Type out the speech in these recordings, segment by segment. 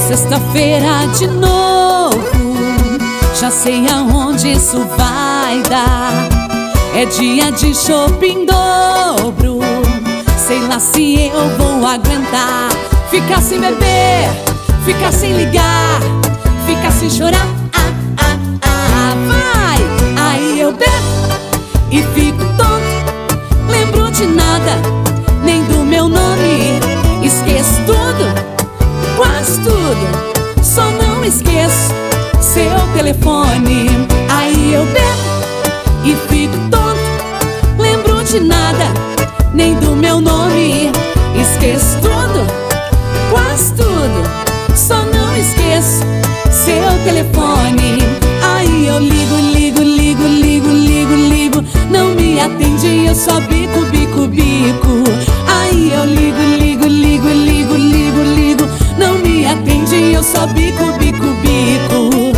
sexta-feira de novo, já sei aonde isso vai dar. É dia de shopping dobro, sei lá se eu vou aguentar. Ficar sem beber, ficar sem ligar, ficar sem chorar. Vai! Aí eu bebo e fico tonto, lembro de nada, nem do meu nome. Esqueço tudo, quase tudo, só não esqueço seu telefone. Aí eu bebo e fico tonto, lembro de nada, nem do meu nome. Esqueço tudo, quase tudo, só não esqueço seu telefone. Aí eu ligo, ligo, ligo, ligo, ligo, ligo, não me atende, eu só bico, bico, bico. Aí eu ligo, ligo, ligo, ligo, ligo, ligo, não me atende, eu só bico, bico, bico.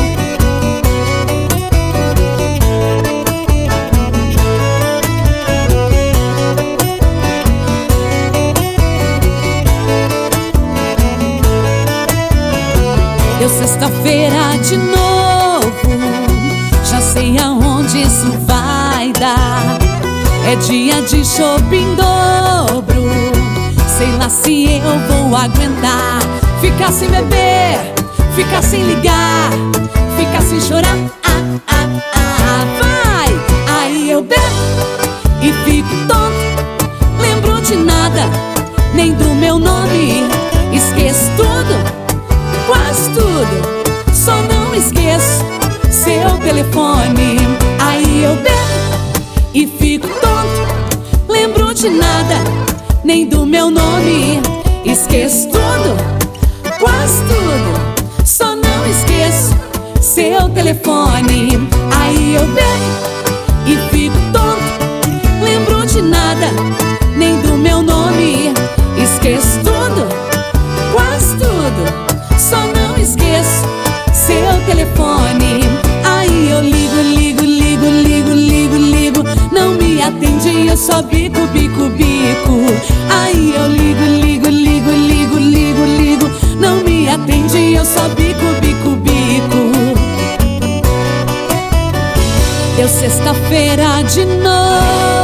Deu sexta-feira de novo, já sei aonde isso vai dar. É dia de shopping dobro, sei lá se eu vou aguentar. Ficar sem beber, ficar sem ligar, ficar sem chorar. Vai! Aí eu bebo e fico tonto, lembro de nada, nem do meu nome. Esqueço tudo, quase tudo, só não esqueço seu telefone. Aí eu bebo e fico tonto, lembro de nada, nem do meu nome. Esqueço tudo, quase tudo, só não esqueço seu telefone. Aí eu bebo e fico tonto, lembro de nada, nem do meu nome. Esqueço tudo, quase tudo, só não esqueço seu telefone. Aí eu ligo, ligo, ligo, ligo, ligo, ligo, não me atende, eu só bico, bico, bico. Aí eu ligo, ligo, ligo, ligo, ligo, ligo, não me atende, eu só bico, bico, bico. Deu sexta-feira de novo,